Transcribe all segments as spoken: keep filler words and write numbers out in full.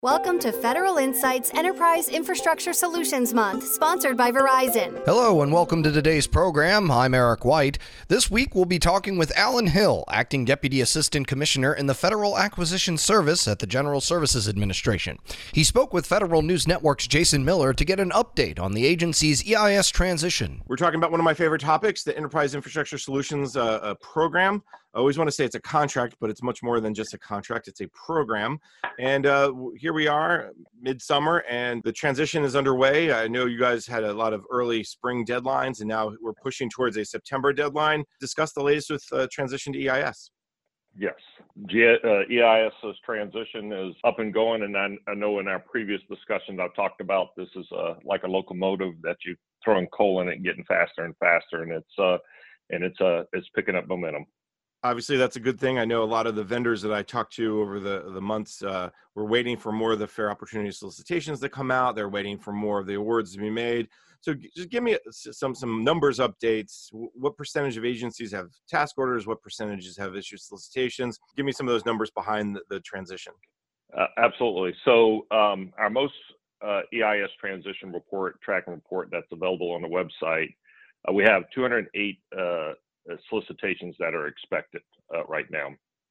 Welcome to Federal Insight's Enterprise Infrastructure Solutions Month, sponsored by Verizon. Hello and welcome to today's program. I'm Eric White. This week we'll be talking with Alan Hill, Acting Deputy Assistant Commissioner in the Federal Acquisition Service at the General Services Administration. He spoke with Federal News Network's Jason Miller to get an update on the agency's E I S transition. We're talking about one of my favorite topics, the Enterprise Infrastructure Solutions uh, uh, program. I always want to say it's a contract, but it's much more than just a contract. It's a program. And uh, here we are, midsummer, and the transition is underway. I know you guys had a lot of early spring deadlines, and now we're pushing towards a September deadline. Discuss the latest with uh, transition to E I S. Yes, G- uh, EIS's transition is up and going, and I, I know in our previous discussions I've talked about this is uh, like a locomotive that you throwing coal in it and getting faster and faster, and it's uh, and it's uh, it's picking up momentum. Obviously, that's a good thing. I know a lot of the vendors that I talked to over the, the months uh, were waiting for more of the fair opportunity solicitations to come out. They're waiting for more of the awards to be made. So just give me some some numbers updates. What percentage of agencies have task orders? What percentages have issued solicitations? Give me some of those numbers behind the, the transition. Uh, absolutely. So um, our most uh, E I S transition report, tracking report that's available on the website, uh, we have two hundred eight uh, solicitations that are expected uh, right now.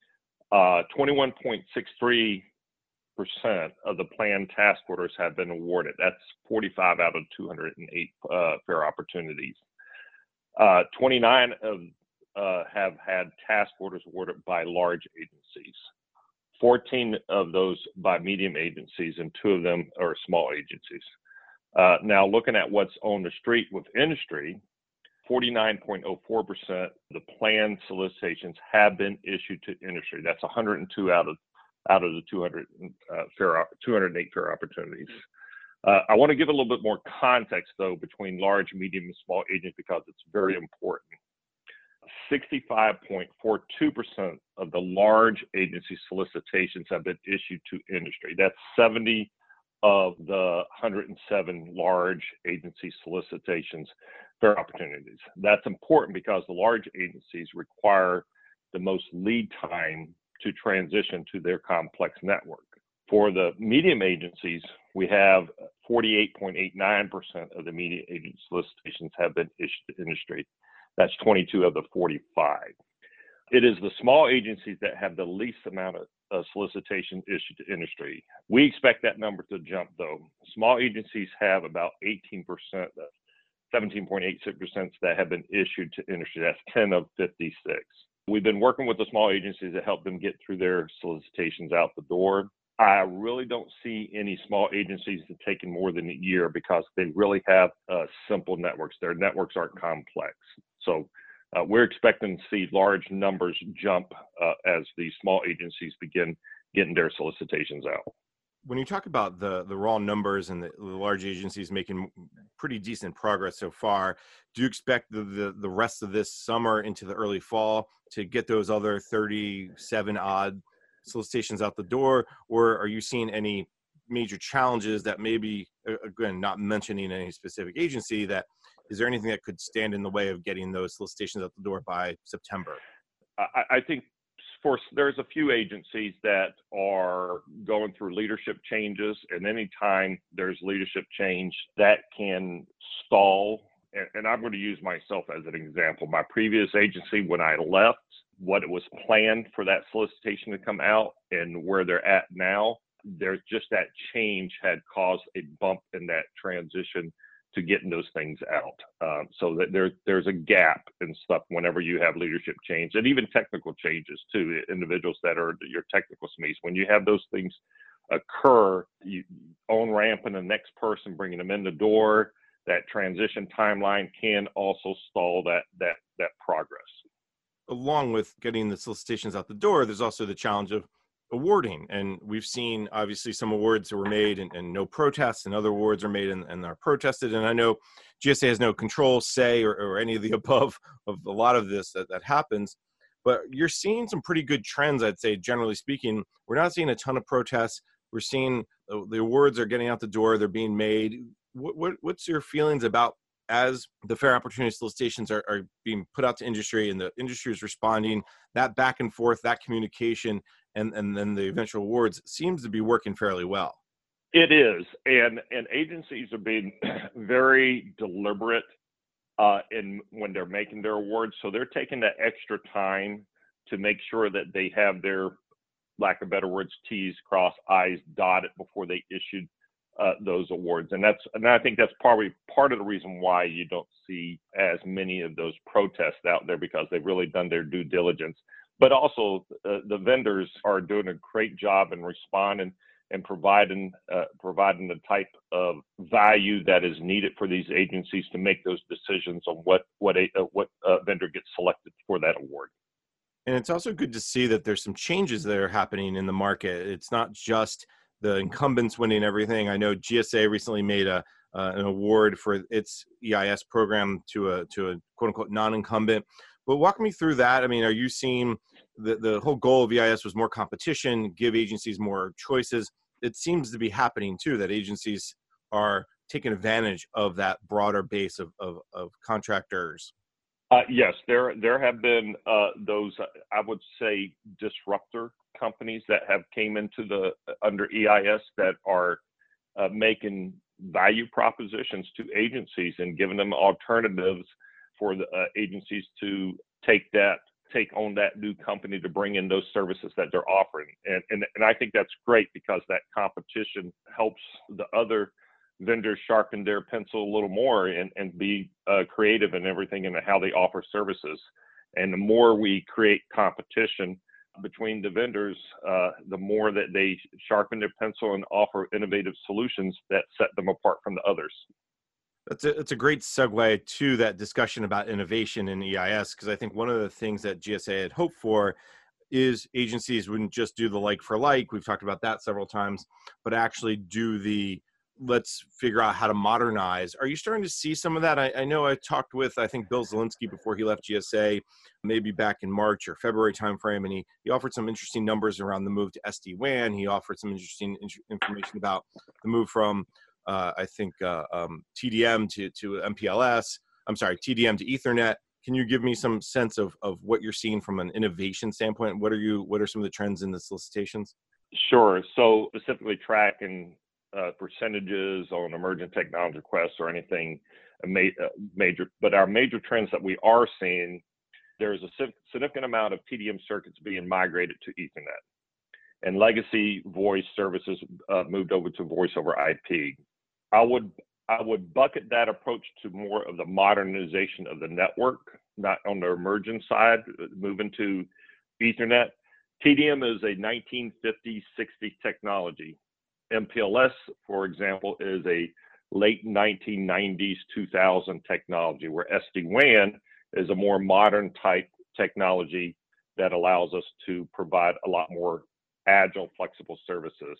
Uh, twenty-one point six three percent of the planned task orders have been awarded. That's forty-five out of two hundred eight uh, fair opportunities. Uh, twenty-nine of uh, have had task orders awarded by large agencies. fourteen of those by medium agencies, and two of them are small agencies. Uh, now, looking at what's on the street with industry, forty-nine point zero four percent of the planned solicitations have been issued to industry. That's one hundred two out of out of the two hundred uh, fair two hundred eight fair opportunities. Uh, I want to give a little bit more context though between large, medium, and small agents because it's very important. sixty-five point four two percent of the large agency solicitations have been issued to industry. That's seventy of the one hundred seven large agency solicitations fair opportunities. That's important because the large agencies require the most lead time to transition to their complex network. For the medium agencies, we have forty-eight point eight nine percent of the medium agency solicitations have been issued to industry. That's twenty-two of the forty-five. It is the small agencies that have the least amount of uh, solicitation issued to industry. We expect that number to jump though. Small agencies have about eighteen percent, seventeen point eight six percent that have been issued to industry. That's ten of fifty-six. We've been working with the small agencies to help them get through their solicitations out the door. I really don't see any small agencies that taking more than a year because they really have uh, simple networks. Their networks aren't complex. So uh, we're expecting to see large numbers jump uh, as the small agencies begin getting their solicitations out. When you talk about the, the raw numbers and the, the large agencies making pretty decent progress so far, do you expect the, the, the rest of this summer into the early fall to get those other thirty-seven odd solicitations out the door? Or are you seeing any major challenges that maybe, again, not mentioning any specific agency, that is there anything that could stand in the way of getting those solicitations out the door by September? I, I think for, there's a few agencies that are going through leadership changes, and anytime there's leadership change, that can stall. And, and I'm going to use myself as an example. My previous agency, when I left, what it was planned for that solicitation to come out and where they're at now, there's just that change had caused a bump in that transition to getting those things out. Um, so that there, there's a gap and stuff whenever you have leadership change, and even technical changes too, individuals that are your technical S M Es. When you have those things occur, you on ramping the next person, bringing them in the door, that transition timeline can also stall that, that, that progress. Along with getting the solicitations out the door, there's also the challenge of awarding. And we've seen obviously some awards that were made and, and no protests, and other awards are made and, and are protested. And I know G S A has no control, say, or, or any of the above of a lot of this that, that happens. But you're seeing some pretty good trends, I'd say, generally speaking. We're not seeing a ton of protests. We're seeing the, the awards are getting out the door. They're being made. What, what What's your feelings about as the fair opportunity solicitations are, are being put out to industry and the industry is responding, that back and forth, that communication, and, and then the eventual awards seems to be working fairly well? It is, and and agencies are being very deliberate uh, in when they're making their awards. So they're taking that extra time to make sure that they have their, lack of better words, T's crossed, I's dotted before they issued uh, those awards. And that's and I think that's probably part of the reason why you don't see as many of those protests out there, because they've really done their due diligence. But also uh, the vendors are doing a great job in responding and providing uh, providing the type of value that is needed for these agencies to make those decisions on what what a uh, what uh, vendor gets selected for that award. And it's also good to see that there's some changes that are happening in the market. It's not just the incumbents winning everything. I know G S A recently made a uh, an award for its E I S program to a to a quote unquote non-incumbent. But walk me through that. I mean, are you seeing the the whole goal of E I S was more competition, give agencies more choices? It seems to be happening too, that agencies are taking advantage of that broader base of of, of contractors. Uh, yes, there there have been uh, those, uh, I would say, disruptor companies that have came into the under E I S that are uh, making value propositions to agencies and giving them alternatives for the uh, agencies to take that take on that new company to bring in those services that they're offering. And, and, and I think that's great, because that competition helps the other vendors sharpen their pencil a little more and, and be uh, creative in everything and how they offer services. And the more we create competition between the vendors, uh, the more that they sharpen their pencil and offer innovative solutions that set them apart from the others. That's a, that's a great segue to that discussion about innovation in E I S, because I think one of the things that G S A had hoped for is agencies wouldn't just do the like for like, we've talked about that several times, but actually do the let's figure out how to modernize. Are you starting to see some of that? I, I know I talked with, I think, Bill Zielinski before he left G S A, maybe back in March or February timeframe, and he, he offered some interesting numbers around the move to S D WAN. He offered some interesting in- information about the move from Uh, I think uh, um, T D M to, to M P L S, I'm sorry, T D M to Ethernet. Can you give me some sense of, of what you're seeing from an innovation standpoint? What are you, what are some of the trends in the solicitations? Sure. So specifically tracking uh, percentages on emerging technology requests or anything ma- uh, major, but our major trends that we are seeing, there's a significant amount of T D M circuits being migrated to Ethernet, and legacy voice services uh, moved over to voice over I P. I would I would bucket that approach to more of the modernization of the network, not on the emergent side, moving to Ethernet. T D M is a nineteen fifties, sixties technology. M P L S, for example, is a late nineteen nineties, two thousand technology, where S D WAN is a more modern type technology that allows us to provide a lot more agile, flexible services.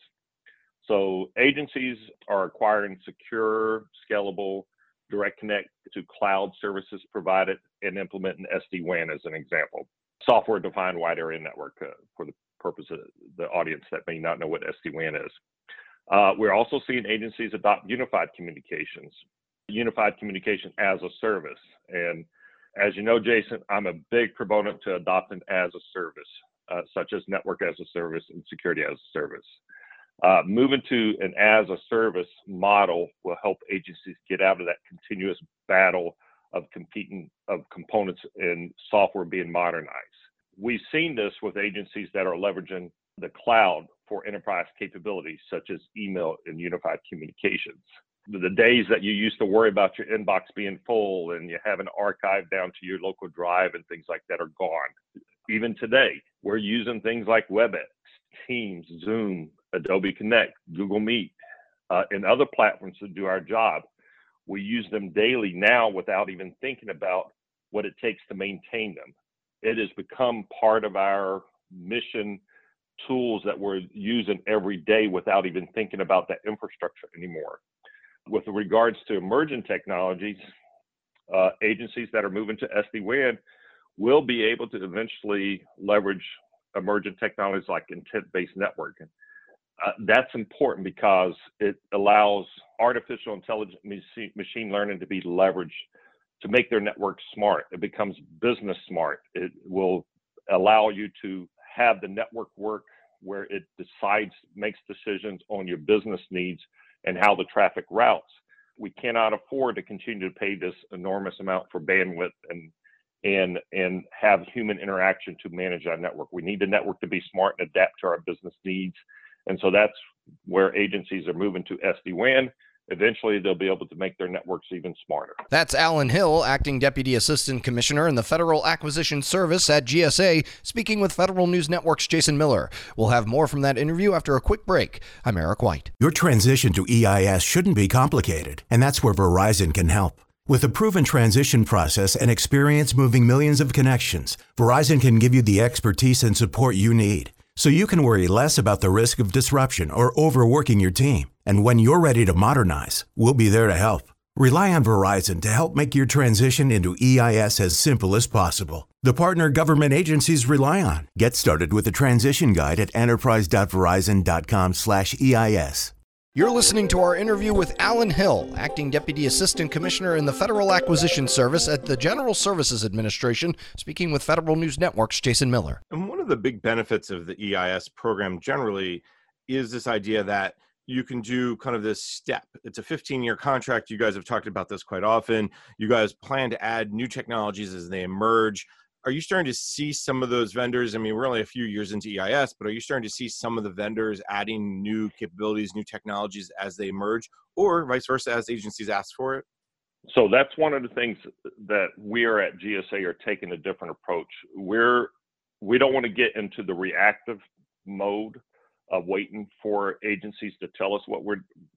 So agencies are acquiring secure, scalable, direct connect to cloud services provided and implementing S D WAN as an example. Software-defined wide area network, uh, for the purpose of the audience that may not know what S D WAN is. Uh, we're also seeing agencies adopt unified communications, unified communication as a service. And as you know, Jason, I'm a big proponent to adopting as a service, uh, such as network as a service and security as a service. Uh, moving to an as a service model will help agencies get out of that continuous battle of competing of components and software being modernized. We've seen this with agencies that are leveraging the cloud for enterprise capabilities, such as email and unified communications. The days that you used to worry about your inbox being full and you have an archive down to your local drive and things like that are gone. Even today, we're using things like WebEx, Teams, Zoom, Adobe Connect, Google Meet, uh, and other platforms to do our job. We use them daily now without even thinking about what it takes to maintain them. It has become part of our mission tools that we're using every day without even thinking about that infrastructure anymore. With regards to emerging technologies, uh, agencies that are moving to S D WAN will be able to eventually leverage emergent technologies like intent-based networking. Uh, that's important because it allows artificial intelligence, machine learning to be leveraged to make their network smart. It becomes business smart. It will allow you to have the network work where it decides, makes decisions on your business needs and how the traffic routes. We cannot afford to continue to pay this enormous amount for bandwidth and and and have human interaction to manage our network. We need the network to be smart and adapt to our business needs. And so that's where agencies are moving to S D WAN. Eventually, they'll be able to make their networks even smarter. That's Alan Hill, Acting Deputy Assistant Commissioner in the Federal Acquisition Service at G S A, speaking with Federal News Network's Jason Miller. We'll have more from that interview after a quick break. I'm Eric White. Your transition to E I S shouldn't be complicated, and that's where Verizon can help. With a proven transition process and experience moving millions of connections, Verizon can give you the expertise and support you need, so you can worry less about the risk of disruption or overworking your team. And when you're ready to modernize, we'll be there to help. Rely on Verizon to help make your transition into E I S as simple as possible. The partner government agencies rely on. Get started with the transition guide at enterprise.verizon.com slash EIS. You're listening to our interview with Alan Hill, Acting Deputy Assistant Commissioner in the Federal Acquisition Service at the General Services Administration, speaking with Federal News Network's Jason Miller. And one of the big benefits of the E I S program generally is this idea that you can do kind of this step. It's a fifteen-year contract. You guys have talked about this quite often. You guys plan to add new technologies as they emerge. Are you starting to see some of those vendors? I mean, we're only a few years into E I S, but are you starting to see some of the vendors adding new capabilities, new technologies as they emerge, or vice versa as agencies ask for it? So that's one of the things that we are at G S A are taking a different approach. We're, we don't want to get into the reactive mode of waiting for agencies to tell us what we're,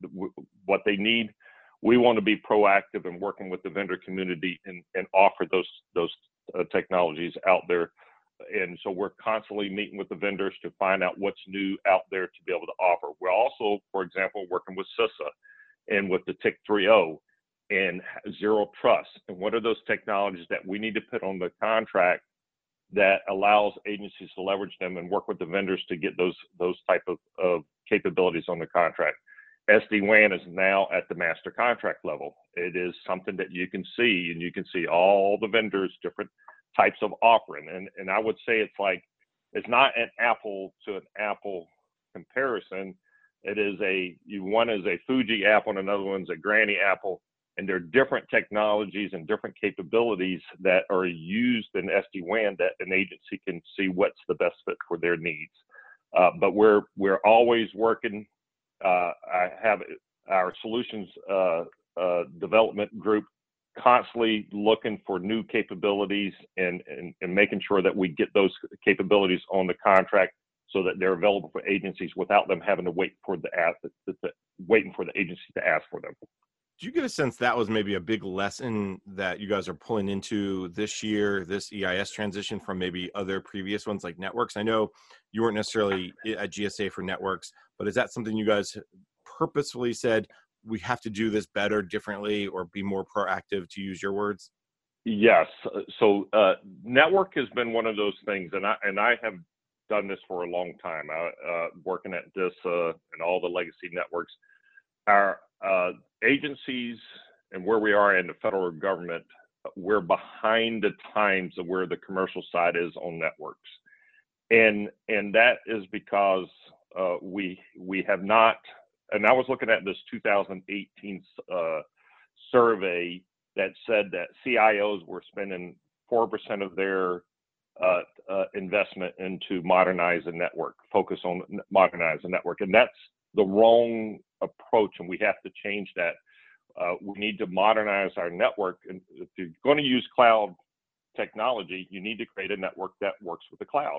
what they need. We want to be proactive in working with the vendor community and, and offer those, those uh, technologies out there. And so we're constantly meeting with the vendors to find out what's new out there to be able to offer. We're also, for example, working with CISA and with the T I C three point oh and Zero Trust. And what are those technologies that we need to put on the contract that allows agencies to leverage them and work with the vendors to get those those type of, of capabilities on the contract. S D WAN is now at the master contract level. It is something that you can see, and you can see all the vendors, different types of offering. And, and I would say it's like, it's not an apple to an apple comparison. It is a, you, one is a Fuji apple and another one's a Granny apple. And there are different technologies and different capabilities that are used in S D WAN that an agency can see what's the best fit for their needs. Uh, but we're we're always working. Uh, I have our solutions uh, uh, development group constantly looking for new capabilities and, and and making sure that we get those capabilities on the contract so that they're available for agencies without them having to wait for the, the, the, the waiting for the agency to ask for them. Do you get a sense that was maybe a big lesson that you guys are pulling into this year, this E I S transition from maybe other previous ones like networks? I know you weren't necessarily at G S A for networks, but is that something you guys purposefully said, we have to do this better, differently, or be more proactive, to use your words? Yes. So uh, network has been one of those things, and I and I have done this for a long time, I, uh, working at this uh, and all the legacy networks. Our uh, agencies and where we are in the federal government, we're behind the times of where the commercial side is on networks. And and that is because uh, we we have not, and I was looking at this two thousand eighteen uh, survey that said that C I Os were spending four percent of their uh, uh, investment into modernize the network, focus on modernize the network. And that's the wrong approach, and we have to change that. Uh, we need to modernize our network. And if you're going to use cloud technology, you need to create a network that works with the cloud.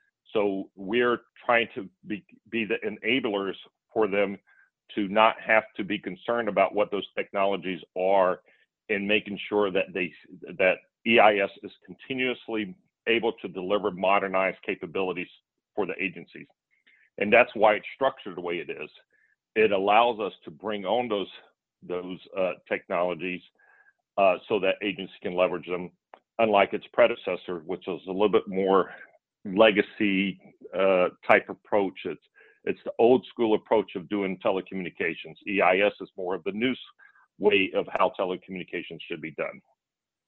So we're trying to be, be the enablers for them to not have to be concerned about what those technologies are, and making sure that they that E I S is continuously able to deliver modernized capabilities for the agencies. And that's why it's structured the way it is. It allows us to bring on those those uh, technologies uh, so that agencies can leverage them, unlike its predecessor, which was a little bit more legacy uh, type approach. It's it's the old school approach of doing telecommunications. E I S is more of the new way of how telecommunications should be done.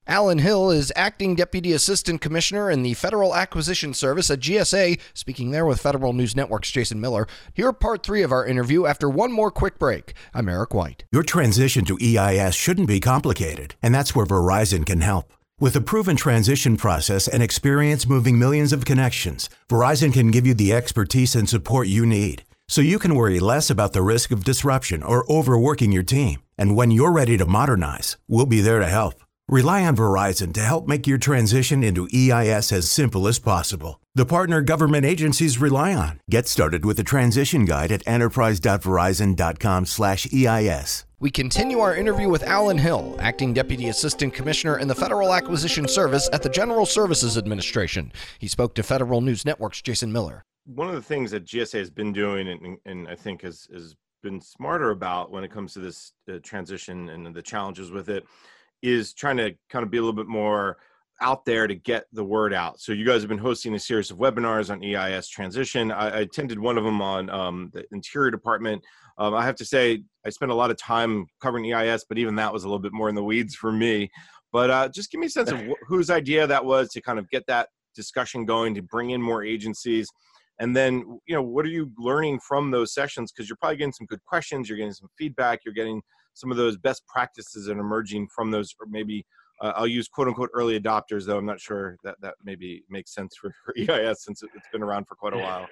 Alan Hill is Acting Deputy Assistant Commissioner in the Federal Acquisition Service at G S A, speaking there with Federal News Network's Jason Miller. Here are part three of our interview after one more quick break. I'm Eric White. Your transition to E I S shouldn't be complicated, and that's where Verizon can help. With a proven transition process and experience moving millions of connections, Verizon can give you the expertise and support you need, so you can worry less about the risk of disruption or overworking your team. And when you're ready to modernize, we'll be there to help. Rely on Verizon to help make your transition into E I S as simple as possible. The partner government agencies rely on. Get started with the transition guide at enterprise.verizon.com slash EIS. We continue our interview with Alan Hill, Acting Deputy Assistant Commissioner in the Federal Acquisition Service at the General Services Administration. He spoke to Federal News Network's Jason Miller. One of the things that G S A has been doing, and, and I think has, has been smarter about when it comes to this uh, transition and the challenges with it, is trying to kind of be a little bit more out there to get the word out. So you guys have been hosting a series of webinars on E I S transition. I, I attended one of them on um, the Interior Department. Um, I have to say, I spent a lot of time covering E I S, but even that was a little bit more in the weeds for me. But uh, just give me a sense of wh- whose idea that was to kind of get that discussion going, to bring in more agencies. And then, you know, what are you learning from those sessions? Because you're probably getting some good questions, you're getting some feedback, you're getting some of those best practices and emerging from those, or maybe uh, I'll use quote unquote early adopters, though I'm not sure that that maybe makes sense for, for E I S since it, it's been around for quite a while.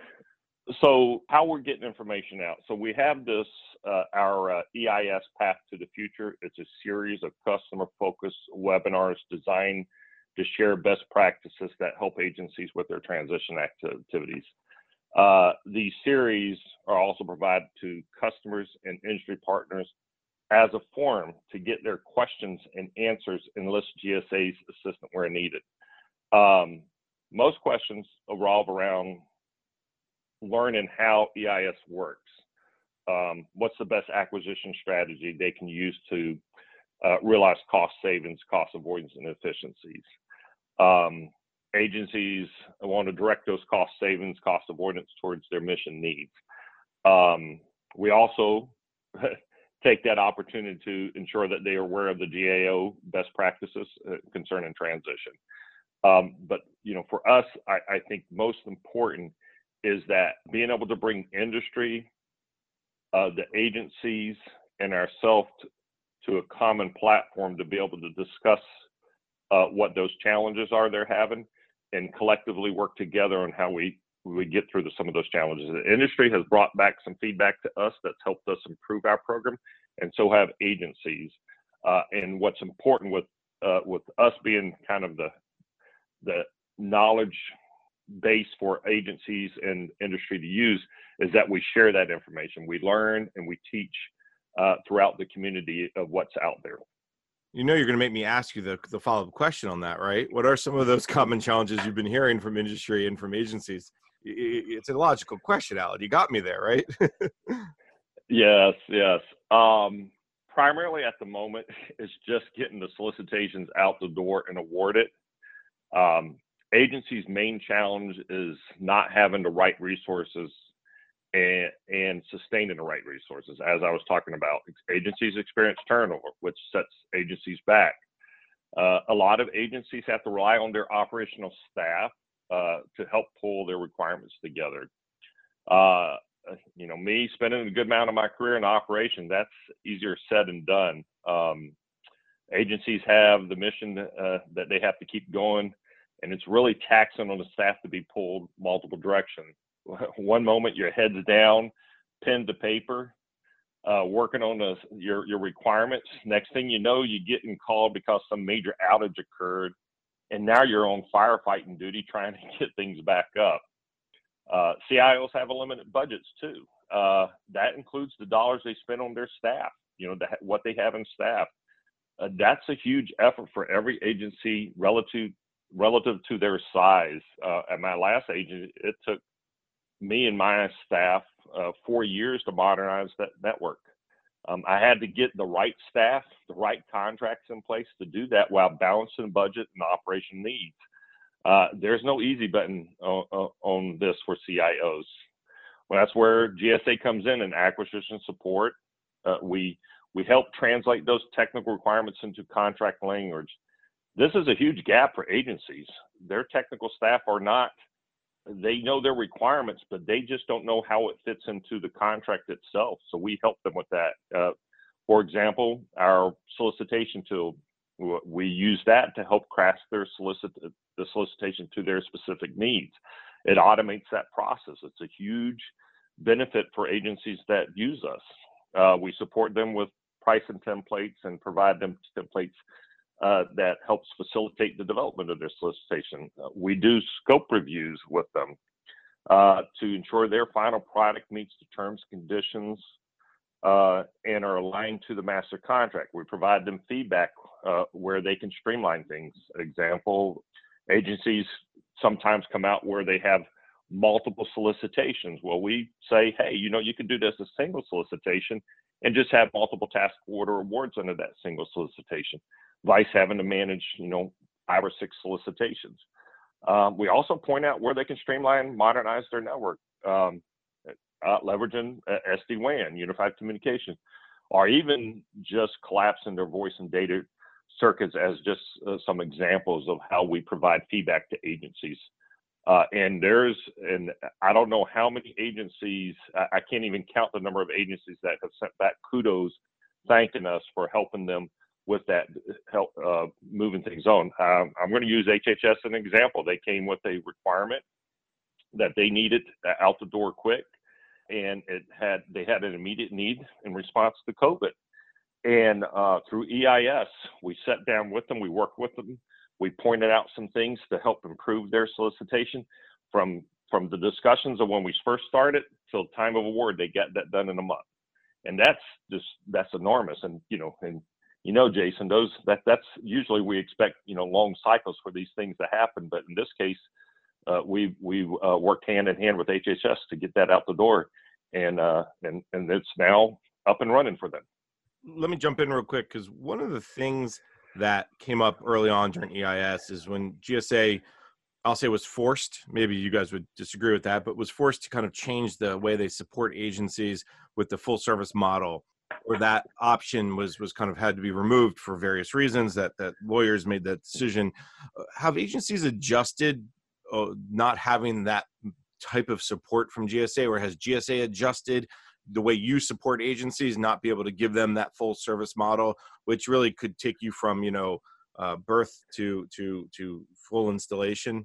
So how we're getting information out. So we have this, uh, our uh, E I S Path to the Future. It's a series of customer-focused webinars designed to share best practices that help agencies with their transition activities. Uh, these series are also provided to customers and industry partners as a forum to get their questions and answers and enlist G S A's assistance where needed. Um, most questions revolve around learning how E I S works. Um, what's the best acquisition strategy they can use to uh, realize cost savings, cost avoidance, and efficiencies. Um, agencies want to direct those cost savings, cost avoidance towards their mission needs. Um, we also take that opportunity to ensure that they are aware of the G A O best practices uh, concerning transition. Um, but, you know, for us, I, I think most important is that being able to bring industry, uh, the agencies, and ourselves to, to a common platform to be able to discuss uh, what those challenges are they're having and collectively work together on how we we get through the, some of those challenges. The industry has brought back some feedback to us that's helped us improve our program, and so have agencies. Uh, and what's important with uh, with us being kind of the the knowledge base for agencies and industry to use is that we share that information. We learn and we teach uh, throughout the community of what's out there. You know, you're going to make me ask you the, the follow-up question on that, right? What are some of those common challenges you've been hearing from industry and from agencies? It's a logical question, Alan. You got me there, right? Yes, yes. Um, primarily at the moment, it's just getting the solicitations out the door and awarded. Um, agencies' main challenge is not having the right resources and, and sustaining the right resources. As I was talking about, agencies experience turnover, which sets agencies back. Uh, a lot of agencies have to rely on their operational staff uh, to help pull their requirements together. Uh, you know, me spending a good amount of my career in operation, that's easier said than done. Um, agencies have the mission uh, that they have to keep going, and it's really taxing on the staff to be pulled multiple directions. One moment your head's down, pen to paper, uh, working on the, your, your requirements. Next thing you know, you're getting called because some major outage occurred, and now you're on firefighting duty trying to get things back up. Uh, C I Os have a limited budgets too. Uh, that includes the dollars they spend on their staff, you know, the, what they have in staff. Uh, that's a huge effort for every agency relative relative to their size. Uh, at my last agency, it took me and my staff uh, four years to modernize that network. Um, I had to get the right staff, the right contracts in place to do that while balancing budget and operation needs. Uh, there's no easy button on, on this for C I Os. Well, that's where G S A comes in and acquisition support. Uh, we we help translate those technical requirements into contract language this is a huge gap for agencies. Their technical staff are not, they know their requirements, but they just don't know how it fits into the contract itself. So we help them with that. Uh, for example, our solicitation tool, we use that to help craft their solicit the solicitation to their specific needs. It automates that process. It's a huge benefit for agencies that use us. Uh, we support them with pricing templates and provide them templates uh, that helps facilitate the development of their solicitation. Uh, we do scope reviews with them uh, to ensure their final product meets the terms, conditions, uh, and are aligned to the master contract. We provide them feedback uh, where they can streamline things. Example, agencies sometimes come out where they have multiple solicitations. Well, we say, hey, you know, you can do this as a single solicitation and just have multiple task order awards under that single solicitation, vice having to manage, you know, five or six solicitations. Um, we also point out where they can streamline, modernize their network, um, uh, leveraging uh, S D WAN, unified communication, or even just collapsing their voice and data circuits as just uh, some examples of how we provide feedback to agencies. Uh, and there's, and I don't know how many agencies, I, I can't even count the number of agencies that have sent back kudos thanking us for helping them with that, help uh, moving things on. Um, I'm going to use H H S as an example. They came with a requirement that they needed out the door quick, and it had, they had an immediate need in response to COVID. And uh, through E I S, we sat down with them, we worked with them. We pointed out some things to help improve their solicitation from, from the discussions of when we first started till time of award. They got that done in a month. And that's just, that's enormous. And, you know, and, you know, Jason, those, that, that's usually we expect, you know, long cycles for these things to happen. But in this case, uh, we, we uh, worked hand in hand with H H S to get that out the door. And, uh, and, and it's now up and running for them. Let me jump in real quick, because one of the things that came up early on during E I S is when G S A, I'll say, was forced, maybe you guys would disagree with that, but was forced to kind of change the way they support agencies with the full service model, or that option was was kind of had to be removed for various reasons, that that lawyers made that decision. Have agencies adjusted uh, not having that type of support from G S A, or has G S A adjusted the way you support agencies, not be able to give them that full service model, which really could take you from, you know, uh, birth to, to, to full installation?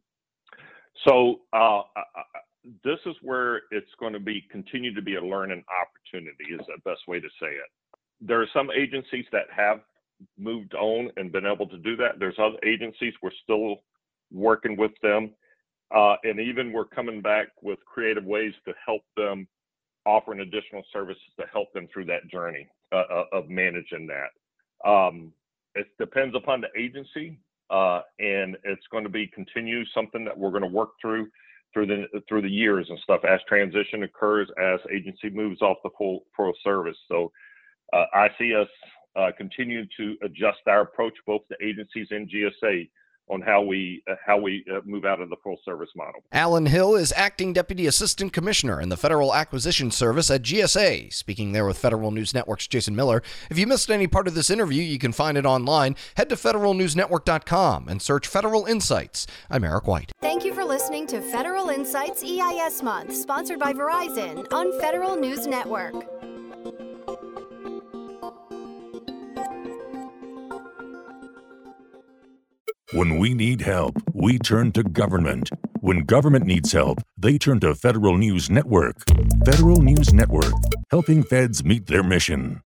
So uh, this is where it's going to be, continue to be a learning opportunity is the best way to say it. There are some agencies that have moved on and been able to do that. There's other agencies, we're still working with them. Uh, and even we're coming back with creative ways to help them, offering additional services to help them through that journey uh, of managing that. Um, it depends upon the agency, uh, and it's going to be continue something that we're going to work through through the through the years and stuff as transition occurs, as agency moves off the full full service. So uh, I see us uh, continue to adjust our approach, both to agencies and G S A, on how we uh, how we uh, move out of the full service model. Alan Hill is Acting Deputy Assistant Commissioner in the Federal Acquisition Service at G S A, speaking there with Federal News Network's Jason Miller. If you missed any part of this interview, you can find it online. Head to federal news network dot com and search Federal Insights. I'm Eric White. Thank you for listening to Federal Insights E I S Month, sponsored by Verizon on Federal News Network. When we need help, we turn to government. When government needs help, they turn to Federal News Network. Federal News Network, helping feds meet their mission.